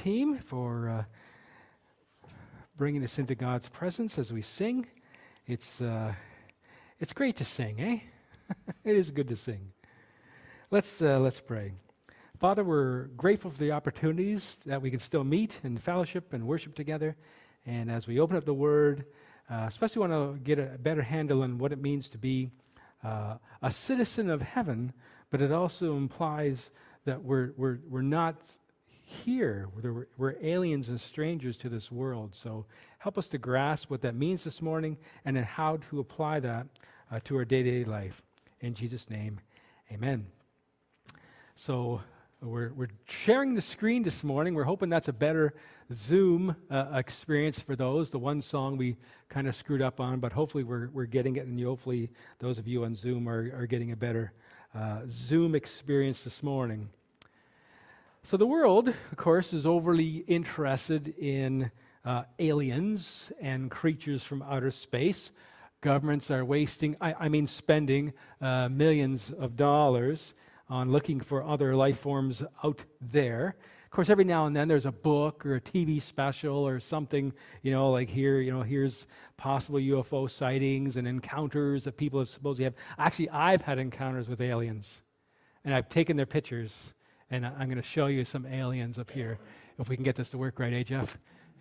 team for bringing us into God's presence as we sing. It's great to sing, eh? It is good to sing. Let's pray. Father, we're grateful for the opportunities that we can still meet and fellowship and worship together. And as we open up the Word, especially want to get a better handle on what it means to be a citizen of heaven, but it also implies that we're not here. We're aliens and strangers to this world. So help us to grasp what that means this morning and then how to apply that to our day-to-day life. In Jesus' name, amen. So we're sharing the screen this morning. We're hoping that's a better Zoom experience for those. The one song we kind of screwed up on, but hopefully we're getting it, and hopefully those of you on Zoom are getting a better Zoom experience this morning. So the world, of course, is overly interested in aliens and creatures from outer space. Governments are spending millions of dollars on looking for other life forms out there. Of course, every now and then there's a book or a TV special or something, like here, here's possible UFO sightings and encounters that people have supposedly have. Actually, I've had encounters with aliens, and I've taken their pictures, and I'm going to show you some aliens up here, if we can get this to work right, Jeff?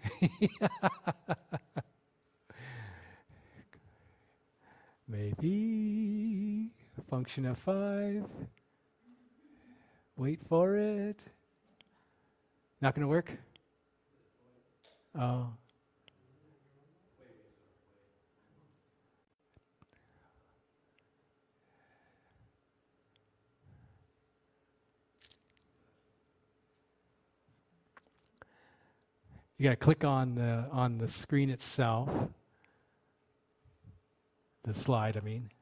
Maybe a function of 5. Wait for it. Not going to work? Oh. You got to click on the screen itself. The slide, I mean.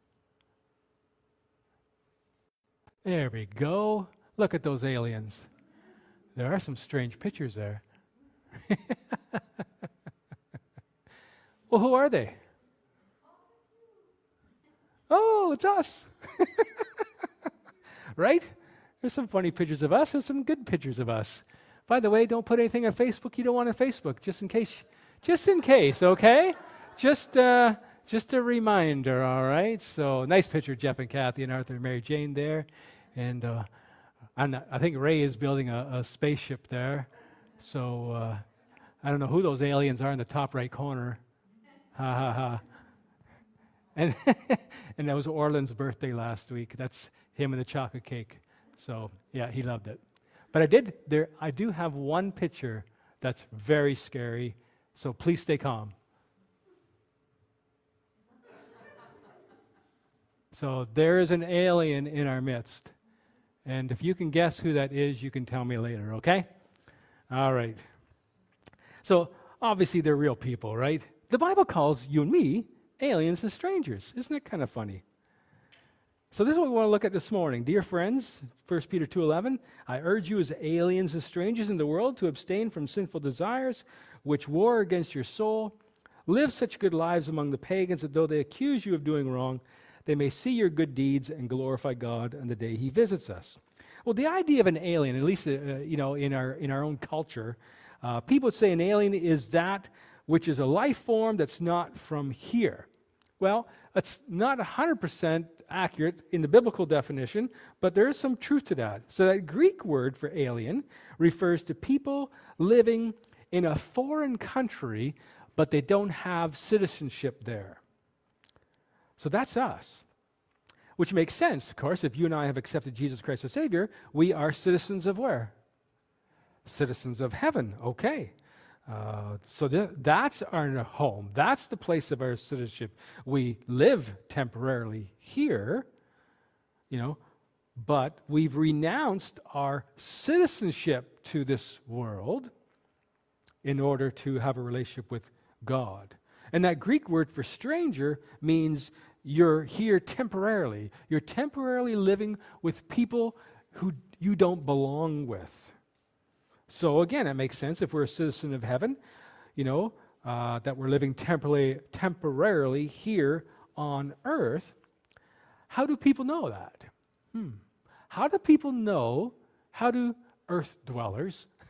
There we go. Look at those aliens. There are some strange pictures there. Well, who are they? Oh, it's us. Right? There's some funny pictures of us. There's some good pictures of us. By the way, don't put anything on Facebook you don't want on Facebook, just in case, okay? Just a reminder, all right? So, nice picture, Jeff and Kathy and Arthur and Mary Jane there. And I think Ray is building a spaceship there. So, I don't know who those aliens are in the top right corner. Ha, ha, ha. And, and that was Orland's birthday last week. That's him and the chocolate cake. So, yeah, he loved it. But I do have one picture that's very scary, so please stay calm. So there is an alien in our midst. And if you can guess who that is, you can tell me later, okay? All right. So obviously they're real people, right? The Bible calls you and me aliens and strangers. Isn't that kind of funny? So this is what we want to look at this morning. Dear friends, 1 Peter 2:11, I urge you as aliens and strangers in the world to abstain from sinful desires which war against your soul. Live such good lives among the pagans that though they accuse you of doing wrong, they may see your good deeds and glorify God on the day He visits us. Well, the idea of an alien, at least in our own culture, people would say an alien is that which is a life form that's not from here. Well, that's not 100% accurate in the biblical definition, but there is some truth to that. So that Greek word for alien refers to people living in a foreign country, but they don't have citizenship there. So that's us, which makes sense, of course. If you and I have accepted Jesus Christ as Savior, we are citizens of where? Citizens of heaven, okay. So that's our home. That's the place of our citizenship. We live temporarily here, but we've renounced our citizenship to this world in order to have a relationship with God. And that Greek word for stranger means you're here temporarily. You're temporarily living with people who you don't belong with. So again, it makes sense if we're a citizen of heaven, that we're living temporarily here on earth. How do people know that? How do people know, how do earth dwellers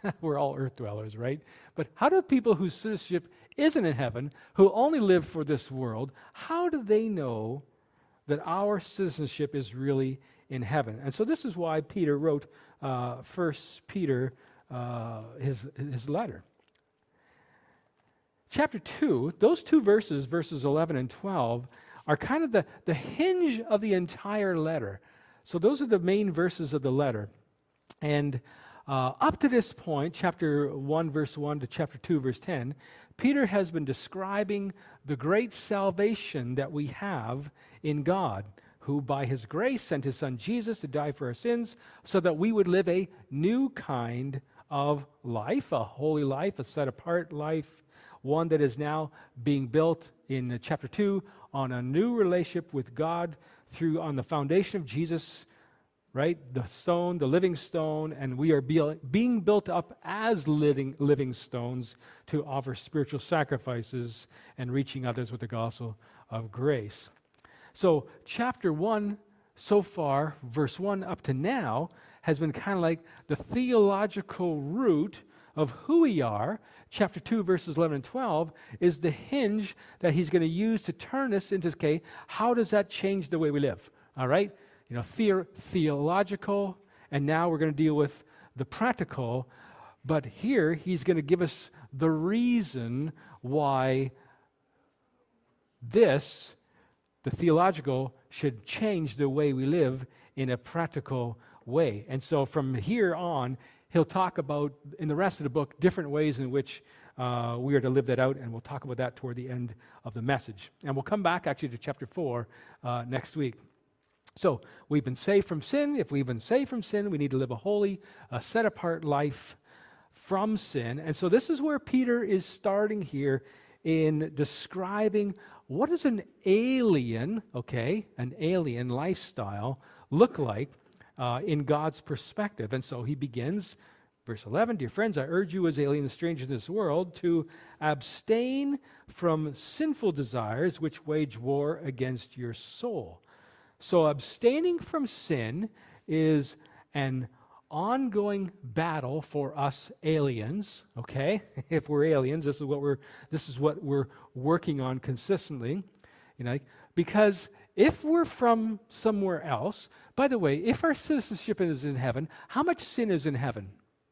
We're all earth dwellers, right? But how do people whose citizenship isn't in heaven, who only live for this world, how do they know that our citizenship is really in heaven? And so this is why Peter wrote 1 Peter, his letter. Chapter 2, those two verses, verses 11 and 12, are kind of the hinge of the entire letter. So those are the main verses of the letter. And up to this point, chapter 1, verse 1 to chapter 2, verse 10, Peter has been describing the great salvation that we have in God, who by his grace sent his son Jesus to die for our sins so that we would live a new kind of life, a holy life, a set-apart life, one that is now being built in chapter 2 on a new relationship with God on the foundation of Jesus, right? The stone, the living stone, and we are being built up as living stones to offer spiritual sacrifices and reaching others with the gospel of grace. So chapter 1 so far, verse 1 up to now, has been kind of like the theological root of who we are. Chapter 2, verses 11 and 12 is the hinge that he's going to use to turn us into, okay, how does that change the way we live? All right? You know, theological, and now we're going to deal with the practical. But here, he's going to give us the reason why the theological, should change the way we live in a practical way. And so from here on, he'll talk about, in the rest of the book, different ways in which we are to live that out, and we'll talk about that toward the end of the message. And we'll come back actually to chapter 4 next week. So we've been saved from sin. If we've been saved from sin, we need to live a holy, set-apart life from sin. And so this is where Peter is starting here in describing what does an alien lifestyle look like in God's perspective. And so he begins, verse 11, "Dear friends, I urge you as aliens and strangers in this world to abstain from sinful desires which wage war against your soul." So abstaining from sin is an ongoing battle for us aliens, okay? If we're aliens, this is what we're working on consistently, you know, because if we're from somewhere else, by the way, if our citizenship is in heaven, how much sin is in heaven?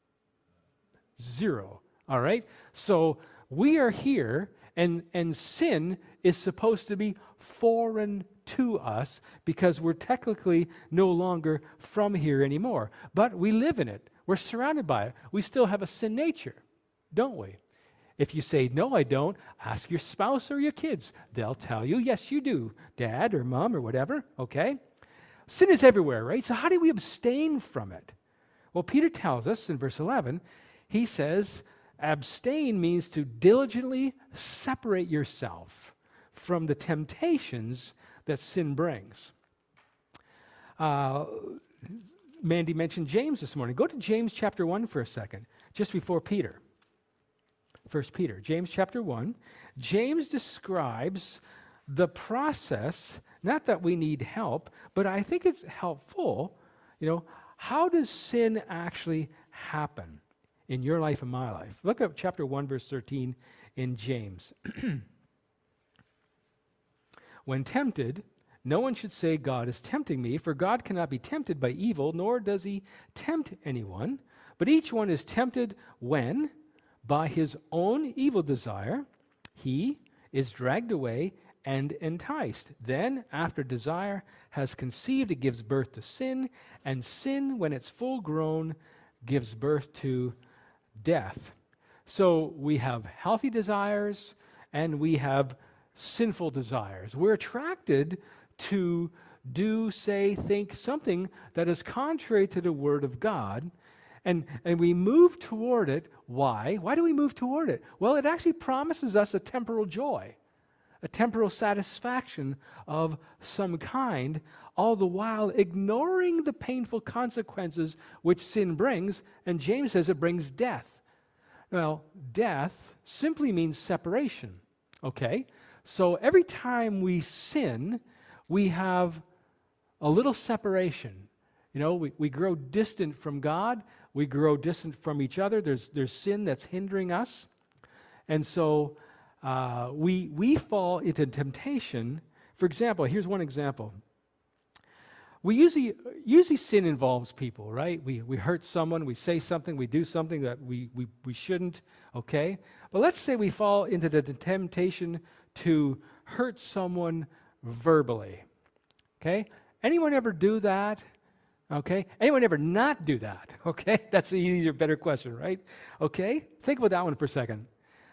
0, all right? So we are here, and sin is supposed to be foreign to us because we're technically no longer from here anymore. But we live in it. We're surrounded by it. We still have a sin nature, don't we? If you say, "No, I don't," ask your spouse or your kids. They'll tell you, "Yes, you do, Dad or Mom or whatever," okay? Sin is everywhere, right? So how do we abstain from it? Well, Peter tells us in verse 11, he says, abstain means to diligently separate yourself from the temptations that sin brings. Mandy mentioned James this morning. Go to James chapter 1 for a second, just before Peter. 1 Peter, James chapter 1. James describes the process, not that we need help, but I think it's helpful, you know, how does sin actually happen in your life and my life? Look at chapter 1, verse 13 in James. "When tempted, no one should say, 'God is tempting me,' for God cannot be tempted by evil, nor does he tempt anyone. But each one is tempted when, by his own evil desire, he is dragged away and enticed. Then, after desire has conceived, it gives birth to sin, and sin, when it's full grown, gives birth to death." So we have healthy desires, and we have sinful desires. We're attracted to do, say, think something that is contrary to the Word of God, and we move toward it. Why? Why do we move toward it? Well, it actually promises us a temporal joy, a temporal satisfaction of some kind, all the while ignoring the painful consequences which sin brings, and James says it brings death. Well, death simply means separation, okay? So every time we sin, we have a little separation. You know, we grow distant from God. We grow distant from each other. There's sin that's hindering us. And so we fall into temptation. For example, here's one example. We usually sin involves people, right? We hurt someone, we say something, we do something that we shouldn't, okay? But let's say we fall into the temptation to hurt someone verbally, okay? Anyone ever do that? Okay? Anyone ever not do that? Okay? That's an easier, better question, right? Okay? Think about that one for a second.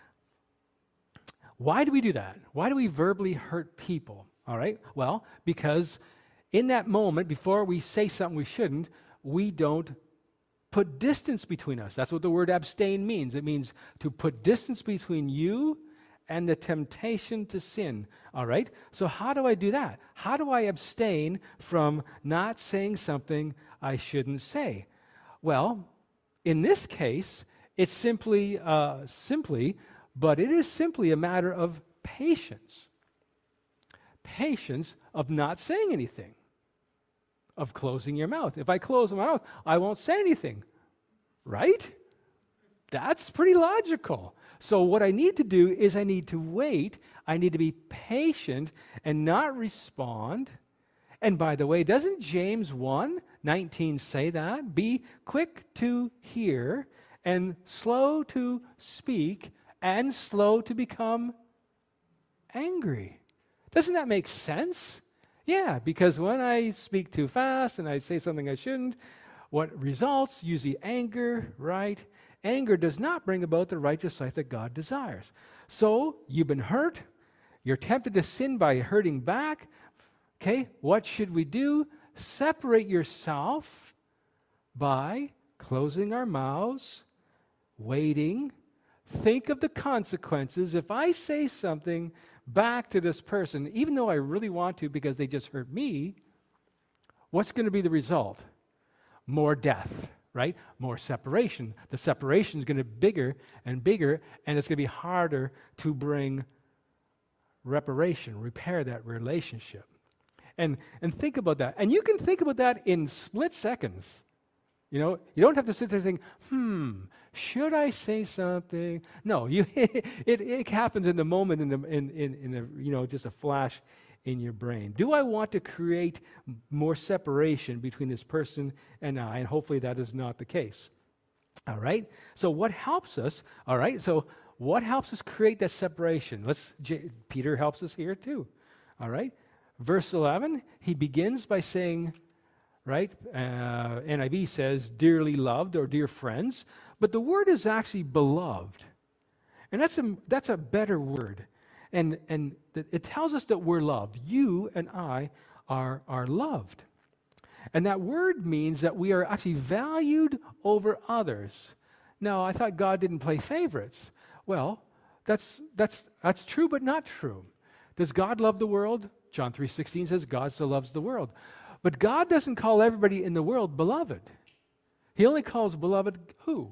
Why do we do that? Why do we verbally hurt people? All right? Well, because in that moment, before we say something we shouldn't, we don't put distance between us. That's what the word abstain means. It means to put distance between you and the temptation to sin. All right? So how do I do that? How do I abstain from not saying something I shouldn't say? Well, in this case, it's simply, but it is simply a matter of patience. Patience of not saying anything, of closing your mouth. If I close my mouth, I won't say anything, right? That's pretty logical. So what I need to do is I need to wait. I need to be patient and not respond. And by the way, doesn't James 1:19 say that? Be quick to hear and slow to speak and slow to become angry. Doesn't that make sense? Yeah, because when I speak too fast and I say something I shouldn't, what results? Usually anger, right? Anger does not bring about the righteous life that God desires. So, you've been hurt. You're tempted to sin by hurting back. Okay, what should we do? Separate yourself by closing our mouths, waiting. Think of the consequences. If I say something back to this person, even though I really want to because they just hurt me, what's going to be the result? More death, right? More separation. The separation is going to be bigger, and it's going to be harder to bring repair that relationship. And think about that. And you can think about that in split seconds. You know, you don't have to sit there and think, should I say something? No, it happens in the moment, in just a flash in your brain. Do I want to create more separation between this person and I? And hopefully that is not the case. All right? So what helps us? All right? So what helps us create that separation? Peter helps us here too. All right? Verse 11, he begins by saying, right? NIV says, dearly loved or dear friends, but the word is actually beloved. And that's a better word. And it tells us that we're loved. You and I are loved. And that word means that we are actually valued over others. Now, I thought God didn't play favorites. Well, that's true, but not true. Does God love the world? John 3:16 says God so loves the world. But God doesn't call everybody in the world beloved. He only calls beloved who?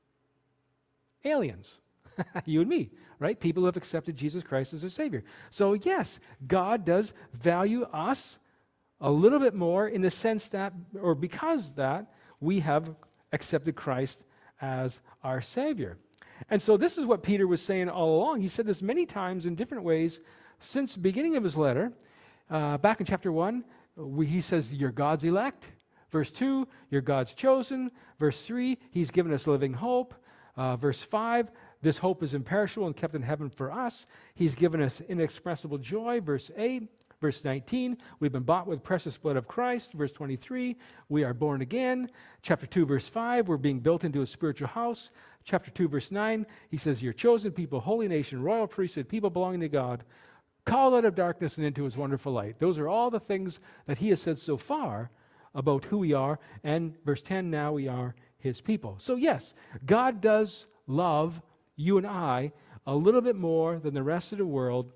Aliens. You and me, right? People who have accepted Jesus Christ as their Savior. So yes, God does value us a little bit more in the sense that, or because that, we have accepted Christ as our Savior. And so this is what Peter was saying all along. He said this many times in different ways since the beginning of his letter. Back in chapter 1, he says, you're God's elect. Verse 2, you're God's chosen. Verse 3, he's given us living hope. Verse 5, this hope is imperishable and kept in heaven for us. He's given us inexpressible joy. Verse 8, verse 19, we've been bought with precious blood of Christ. Verse 23, we are born again. Chapter 2, verse 5, we're being built into a spiritual house. Chapter 2, verse 9, he says, you're chosen people, holy nation, royal priesthood, people belonging to God, called out of darkness and into his wonderful light. Those are all the things that he has said so far about who we are. And verse 10, now we are his people. So yes, God does love you and I a little bit more than the rest of the world.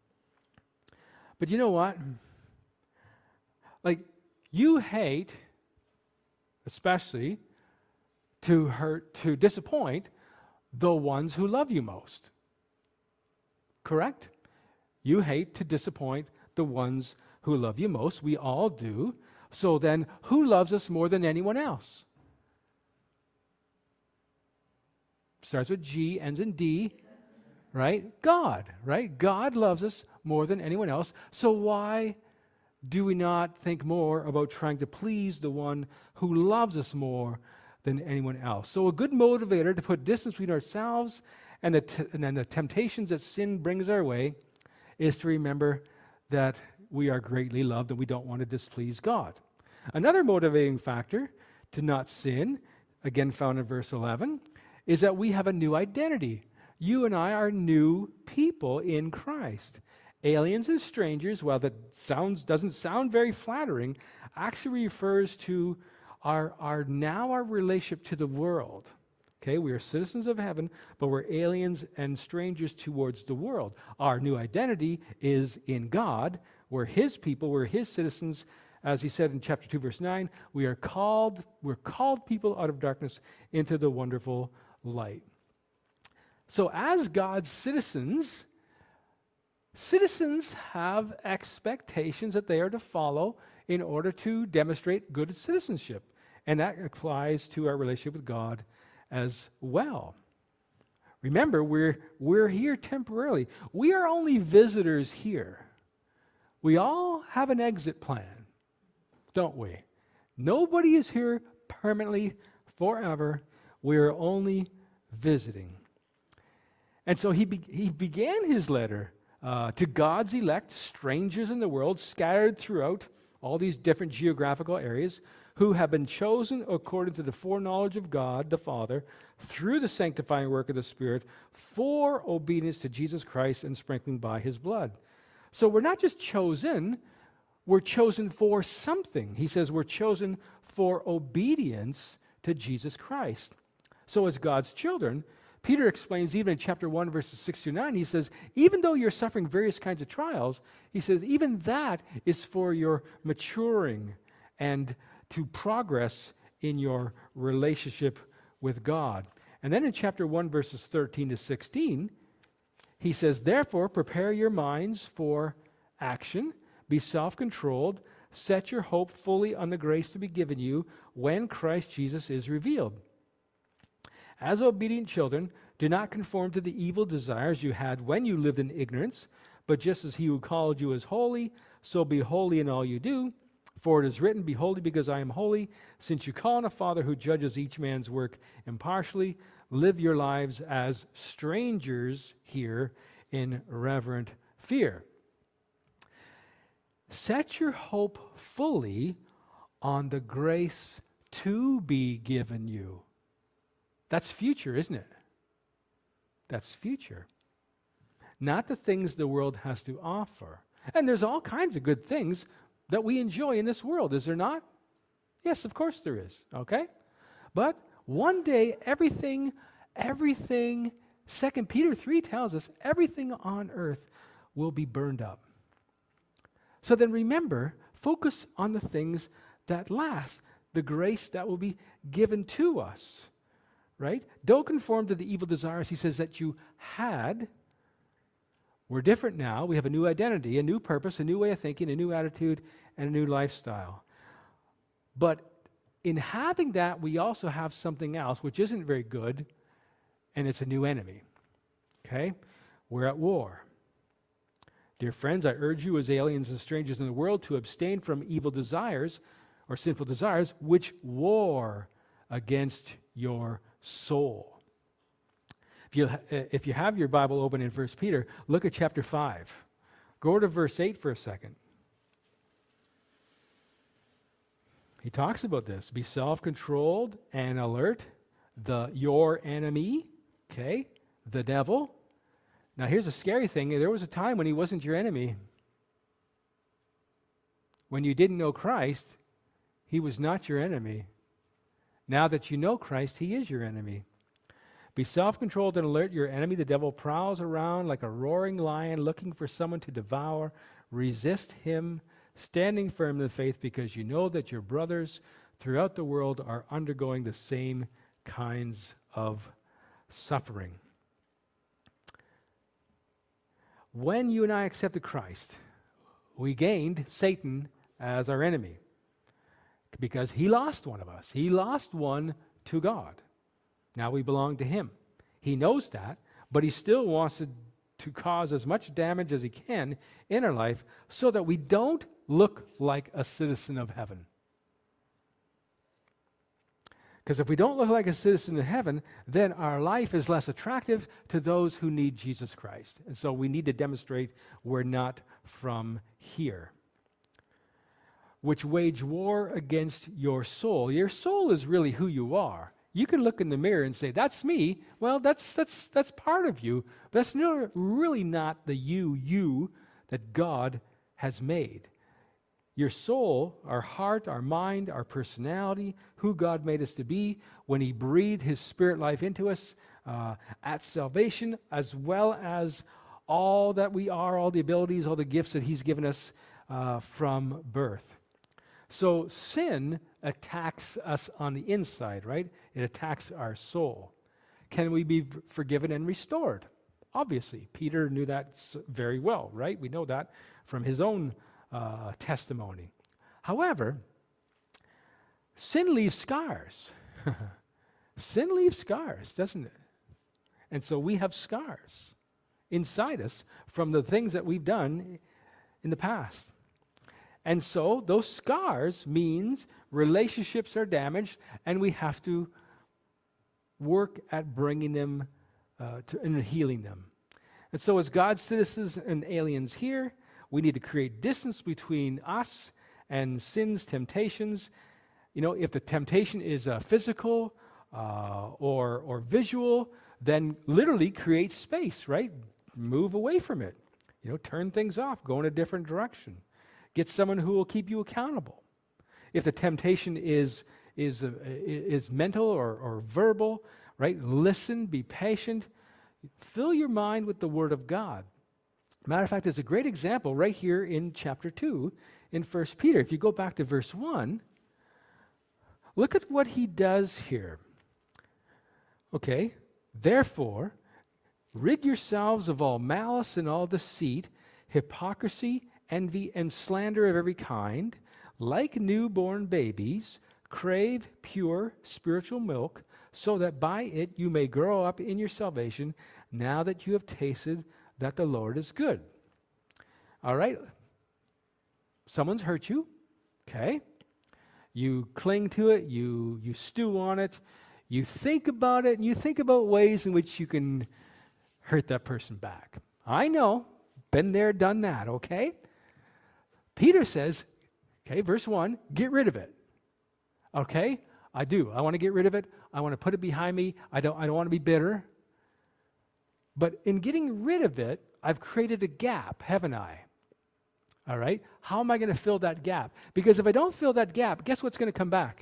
But you know what? Like, you hate, especially, to hurt, to disappoint the ones who love you most. Correct? You hate to disappoint the ones who love you most. We all do. So then, who loves us more than anyone else? Starts with G, ends in D, right? God, right? God loves us more than anyone else. So why do we not think more about trying to please the one who loves us more than anyone else? So a good motivator to put distance between ourselves and then the temptations that sin brings our way is to remember that we are greatly loved and we don't want to displease God. Another motivating factor to not sin, again found in verse 11, is that we have a new identity. You and I are new people in Christ. Aliens and strangers, while that doesn't sound very flattering, actually refers to our relationship to the world. Okay, we are citizens of heaven, but we're aliens and strangers towards the world. Our new identity is in God. We're His people, we're His citizens. As He said in chapter 2, verse 9, we're called people out of darkness into the wonderful light. So as God's citizens have expectations that they are to follow in order to demonstrate good citizenship. And that applies to our relationship with God as well. Remember, we're here temporarily. We are only visitors here. We all have an exit plan, don't we? Nobody is here permanently, forever. We are only visiting. And so he began his letter to God's elect, strangers in the world, scattered throughout all these different geographical areas, who have been chosen according to the foreknowledge of God the Father through the sanctifying work of the Spirit for obedience to Jesus Christ and sprinkling by His blood. So we're not just chosen, we're chosen for something. He says we're chosen for obedience to Jesus Christ. So as God's children, Peter explains even in chapter 1, verses 6 through 9, he says, even though you're suffering various kinds of trials, he says, even that is for your maturing and to progress in your relationship with God. And then in chapter 1, verses 13 to 16, he says, therefore, prepare your minds for action, be self-controlled, set your hope fully on the grace to be given you when Christ Jesus is revealed. As obedient children, do not conform to the evil desires you had when you lived in ignorance, but just as He who called you is holy, so be holy in all you do. For it is written, be holy because I am holy. Since you call on a Father who judges each man's work impartially, live your lives as strangers here in reverent fear. Set your hope fully on the grace to be given you. That's future, isn't it? That's future. Not the things the world has to offer. And there's all kinds of good things that we enjoy in this world, is there not? Yes, of course there is, okay? But one day, everything, 2 Peter 3 tells us, everything on earth will be burned up. So then remember, focus on the things that last, the grace that will be given to us, right? Don't conform to the evil desires, he says, that you had. We're different now. We have a new identity, a new purpose, a new way of thinking, a new attitude, and a new lifestyle. But in having that, we also have something else, which isn't very good, and it's a new enemy. Okay? We're at war. Dear friends, I urge you as aliens and strangers in the world to abstain from evil desires or sinful desires, which war against your soul. If you have your Bible open in 1 Peter, look at chapter 5. Go to verse 8 for a second. He talks about this. Be self-controlled and alert. Your enemy, okay, the devil. Now here's a scary thing. There was a time when he wasn't your enemy. When you didn't know Christ, he was not your enemy. Now that you know Christ, he is your enemy. Be self-controlled and alert. Your enemy, the devil, prowls around like a roaring lion looking for someone to devour. Resist him, standing firm in the faith, because you know that your brothers throughout the world are undergoing the same kinds of suffering. When you and I accepted Christ, we gained Satan as our enemy because he lost one of us. He lost one to God. Now we belong to him. He knows that, but he still wants to cause as much damage as he can in our life so that we don't look like a citizen of heaven. Because if we don't look like a citizen of heaven, then our life is less attractive to those who need Jesus Christ. And so we need to demonstrate we're not from here. Which wage war against your soul. Your soul is really who you are. You can look in the mirror and say, that's me. Well, that's part of you. But that's really not the you that God has made. Your soul, our heart, our mind, our personality, who God made us to be when he breathed his spirit life into us at salvation, as well as all that we are, all the abilities, all the gifts that he's given us from birth. So sin attacks us on the inside, right? It attacks our soul. Can we be forgiven and restored? Obviously. Peter knew that very well, right? We know that from his own testimony. However, sin leaves scars. Sin leaves scars, doesn't it? And so we have scars inside us from the things that we've done in the past. And so those scars means relationships are damaged, and we have to work at bringing them and healing them. And so as God's citizens and aliens here, we need to create distance between us and sin's temptations. You know, if the temptation is physical or visual, then literally create space, right? Move away from it. You know, turn things off, go in a different direction. Get someone who will keep you accountable. If the temptation is mental or verbal, right? Listen, be patient. Fill your mind with the Word of God. Matter of fact, there's a great example right here in chapter 2 in 1 Peter. If you go back to verse 1, look at what he does here. Okay, therefore, rid yourselves of all malice and all deceit, hypocrisy, envy, and slander of every kind. Like newborn babies, crave pure spiritual milk, so that by it you may grow up in your salvation, now that you have tasted that the Lord is good. All right? Someone's hurt you, okay? You cling to it, you stew on it, you think about it, and you think about ways in which you can hurt that person back. I know, been there, done that, okay? Peter says, okay, verse 1, get rid of it. Okay? I do. I want to get rid of it. I want to put it behind me. I don't want to be bitter. But in getting rid of it, I've created a gap, haven't I? All right? How am I going to fill that gap? Because if I don't fill that gap, guess what's going to come back?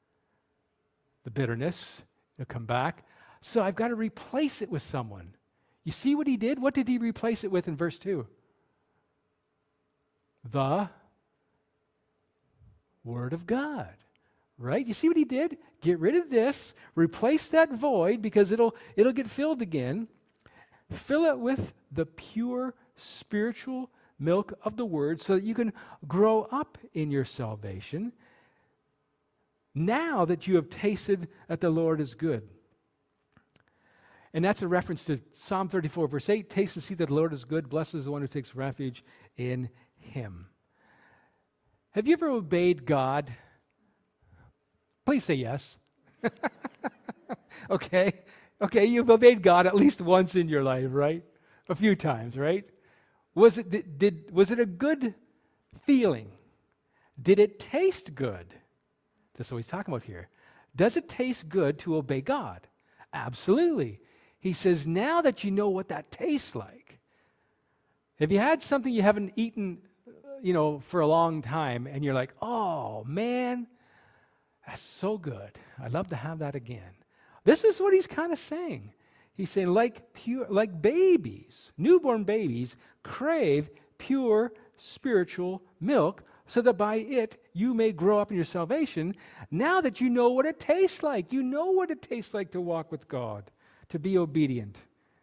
The bitterness will come back. So I've got to replace it with someone. You see what he did? What did he replace it with in verse 2? The Word of God. Right? You see what he did? Get rid of this, replace that void because it'll get filled again. Fill it with the pure spiritual milk of the Word so that you can grow up in your salvation now that you have tasted that the Lord is good. And that's a reference to Psalm 34, verse 8. Taste and see that the Lord is good. Blessed is the one who takes refuge in him. Have you ever obeyed God? Please say yes. Okay, you've obeyed God at least once in your life, right? A few times, right? Was it a good feeling? Did it taste good? That's what he's talking about here. Does it taste good to obey God? Absolutely. He says, now that you know what that tastes like, have you had something you haven't eaten, for a long time, and you're like, oh man, that's so good. I'd love to have that again. This is what he's kind of saying. He's saying, like babies, newborn babies, crave pure spiritual milk, so that by it you may grow up in your salvation. Now that you know what it tastes like, you know what it tastes like to walk with God, to be obedient.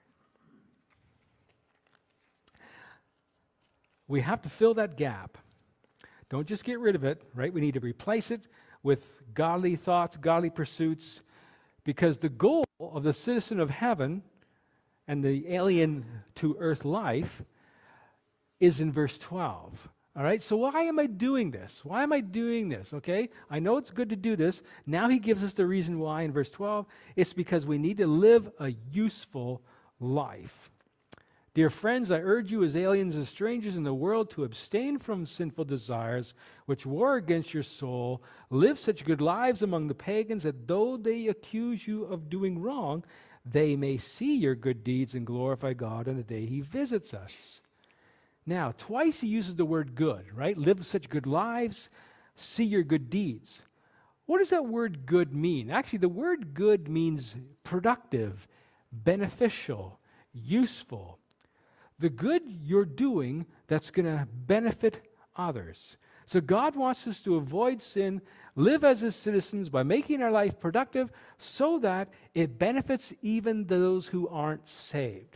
We have to fill that gap. Don't just get rid of it, right? We need to replace it with godly thoughts, godly pursuits, because the goal of the citizen of heaven and the alien to earth life is in verse 12. All right, so why am I doing this? Why am I doing this? Okay, I know it's good to do this. Now he gives us the reason why in verse 12. It's because we need to live a useful life. Dear friends, I urge you as aliens and strangers in the world to abstain from sinful desires which war against your soul. Live such good lives among the pagans that though they accuse you of doing wrong, they may see your good deeds and glorify God on the day he visits us. Now, twice he uses the word good, right? Live such good lives, see your good deeds. What does that word good mean? Actually, the word good means productive, beneficial, useful. The good you're doing that's going to benefit others. So God wants us to avoid sin, live as his citizens by making our life productive so that it benefits even those who aren't saved.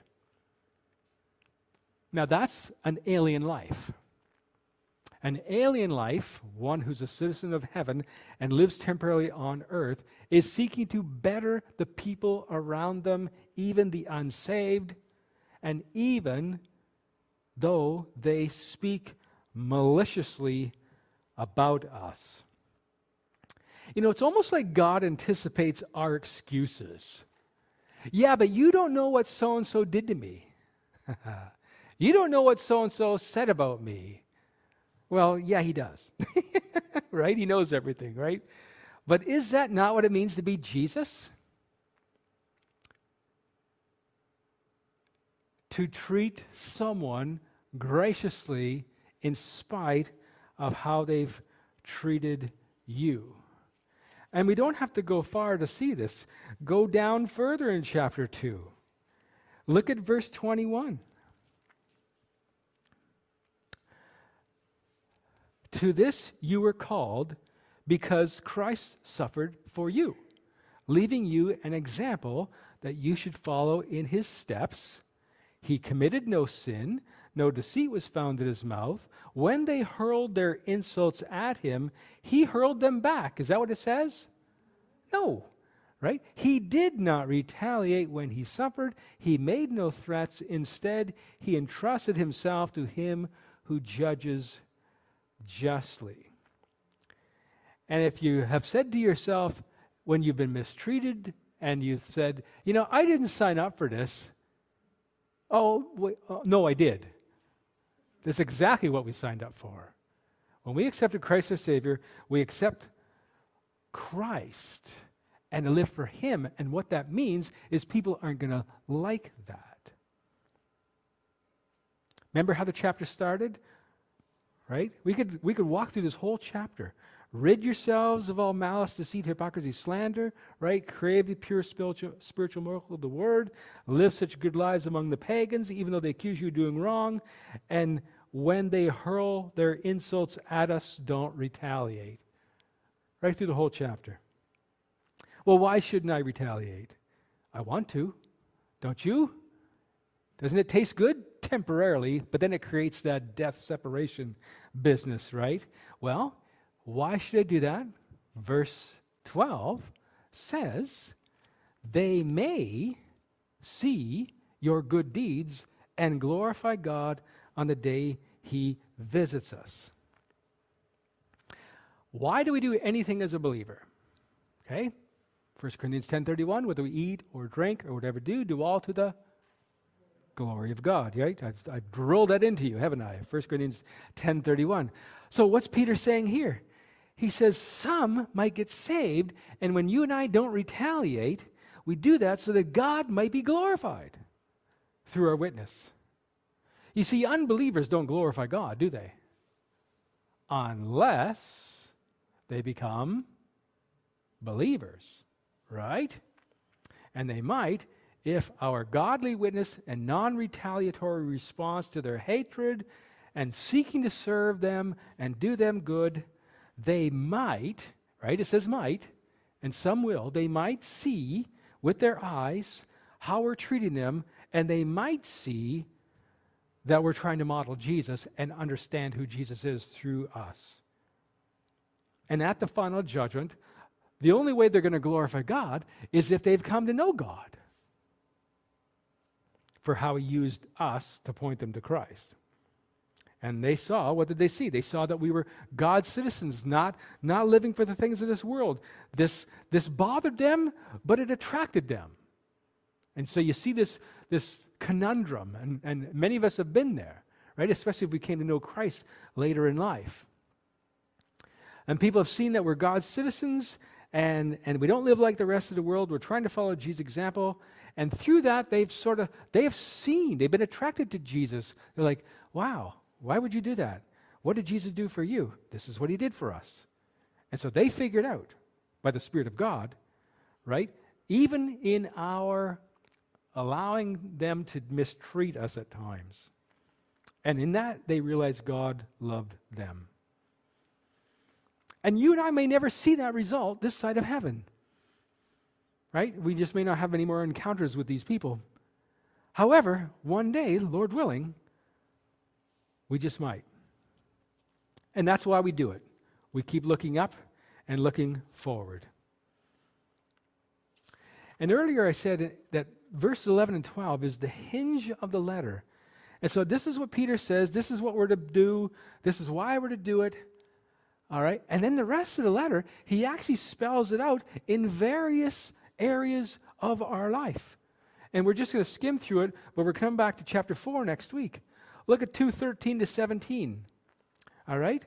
Now that's an alien life. An alien life, one who's a citizen of heaven and lives temporarily on earth, is seeking to better the people around them, even the unsaved, and even though they speak maliciously about us. You know, it's almost like God anticipates our excuses. Yeah, but you don't know what so-and-so did to me. You don't know what so-and-so said about me. Well, yeah, he does. Right? He knows everything, right? But is that not what it means to be Jesus? To treat someone graciously in spite of how they've treated you. And we don't have to go far to see this. Go down further in chapter 2. Look at verse 21. To this you were called because Christ suffered for you, leaving you an example that you should follow in his steps. He committed no sin, no deceit was found in his mouth. When they hurled their insults at him, he hurled them back. Is that what it says? No, right? He did not retaliate when he suffered. He made no threats. Instead, he entrusted himself to him who judges justly. And if you have said to yourself, when you've been mistreated, and you've said, you know, I didn't sign up for this. No, I did. That's exactly what we signed up for. When we accepted Christ as Savior, we accept Christ and to live for him. And what that means is people aren't going to like that. Remember how the chapter started? Right? We could walk through this whole chapter. Rid yourselves of all malice, deceit, hypocrisy, slander, right? Crave the pure spiritual miracle of the word. Live such good lives among the pagans, even though they accuse you of doing wrong. And when they hurl their insults at us, don't retaliate. Right through the whole chapter. Well, why shouldn't I retaliate? I want to. Don't you? Doesn't it taste good? Temporarily, but then it creates that death separation business, right? Well, why should I do that? Verse 12 says, they may see your good deeds and glorify God on the day he visits us. Why do we do anything as a believer? Okay? 1 Corinthians 10:31, whether we eat or drink or whatever do all to the glory of God, right? I drilled that into you, haven't I? 1 Corinthians 10:31. So what's Peter saying here? He says some might get saved, and when you and I don't retaliate, we do that so that God might be glorified through our witness. You see, unbelievers don't glorify God, do they? Unless they become believers, right? And they might if our godly witness and non-retaliatory response to their hatred and seeking to serve them and do them good, they might, right? It says might, and some will, they might see with their eyes how we're treating them, and they might see that we're trying to model Jesus and understand who Jesus is through us. And at the final judgment, The only way they're going to glorify God is if they've come to know God for how he used us to point them to Christ. And they saw, what did they see? They saw that we were God's citizens, not living for the things of this world. This bothered them, but it attracted them. And so you see this conundrum, and many of us have been there, right? Especially if we came to know Christ later in life. And people have seen that we're God's citizens, and we don't live like the rest of the world. We're trying to follow Jesus' example. And through that, they've been attracted to Jesus. They're like, wow, why would you do that? What did Jesus do for you? This is what he did for us. And so they figured out, by the Spirit of God, right, even in our allowing them to mistreat us at times. And in that, they realized God loved them. And you and I may never see that result this side of heaven. Right? We just may not have any more encounters with these people. However, one day, Lord willing, we just might. And that's why we do it. We keep looking up and looking forward. And earlier I said that verses 11 and 12 is the hinge of the letter. And so this is what Peter says. This is what we're to do. This is why we're to do it. All right? And then the rest of the letter, he actually spells it out in various areas of our life. And we're just going to skim through it, but we're coming back to chapter 4 next week. Look at 2:13 to 17. All right?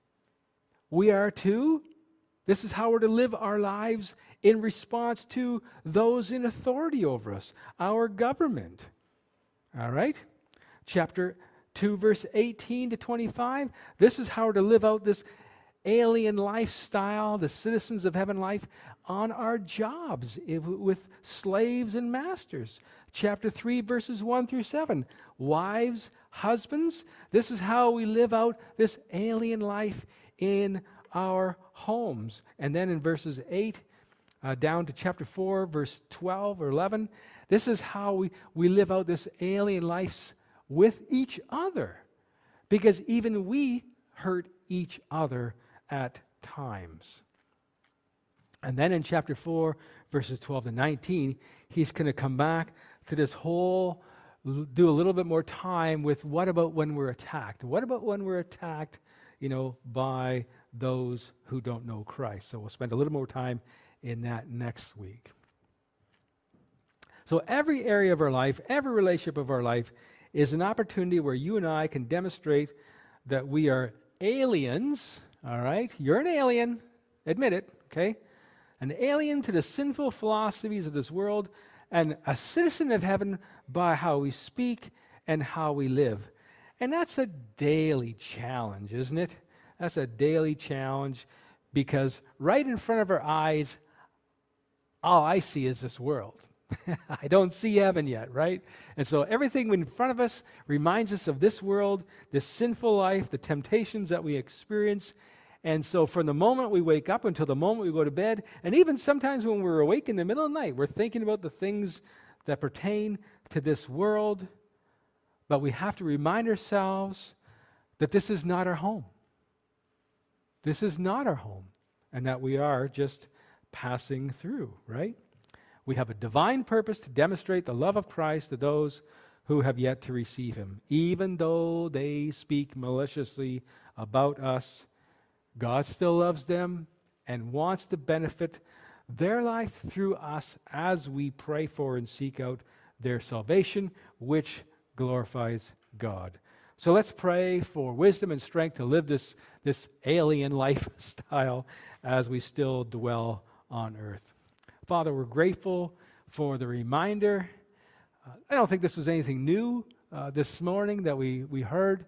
This is how we're to live our lives in response to those in authority over us, our government. All right? Chapter 2, verse 18 to 25. This is how we're to live out this alien lifestyle, the citizens of heaven life, on our jobs with slaves and masters. Chapter 3, verses 1 through 7. Wives, husbands, this is how we live out this alien life in our homes. And then in verses 8 down to chapter 4, verse 12 or 11, this is how we live out this alien life with each other. Because even we hurt each other at times. And then in chapter 4, verses 12 to 19, he's going to come back to this whole, do a little bit more time with what about when we're attacked? What about when we're attacked, by those who don't know Christ? So we'll spend a little more time in that next week. So every area of our life, every relationship of our life is an opportunity where you and I can demonstrate that we are aliens. All right? You're an alien. Admit it, okay? An alien to the sinful philosophies of this world and a citizen of heaven by how we speak and how we live. And that's a daily challenge, isn't it? That's a daily challenge because right in front of our eyes, all I see is this world. I don't see heaven yet, right? And so everything in front of us reminds us of this world, this sinful life, the temptations that we experience. And so from the moment we wake up until the moment we go to bed, and even sometimes when we're awake in the middle of the night, we're thinking about the things that pertain to this world. But we have to remind ourselves that this is not our home. This is not our home, and that we are just passing through, right? We have a divine purpose to demonstrate the love of Christ to those who have yet to receive him. Even though they speak maliciously about us, God still loves them and wants to benefit their life through us as we pray for and seek out their salvation, which glorifies God. So let's pray for wisdom and strength to live this alien lifestyle as we still dwell on earth. Father, we're grateful for the reminder. I don't think this was anything new this morning that we heard.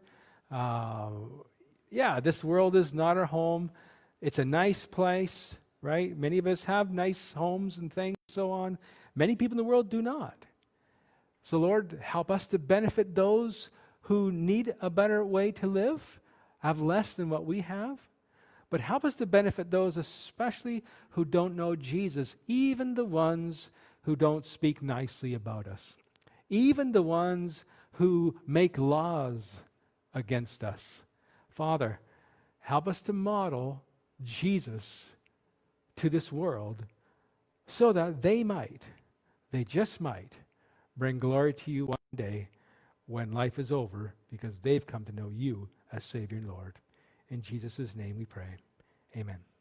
This world is not our home. It's a nice place, right? Many of us have nice homes and things and so on. Many people in the world do not. So Lord, help us to benefit those who need a better way to live, have less than what we have. But help us to benefit those especially who don't know Jesus, even the ones who don't speak nicely about us, even the ones who make laws against us. Father, help us to model Jesus to this world so that they just might, bring glory to you one day when life is over, because they've come to know you as Savior and Lord. In Jesus' name we pray. Amen.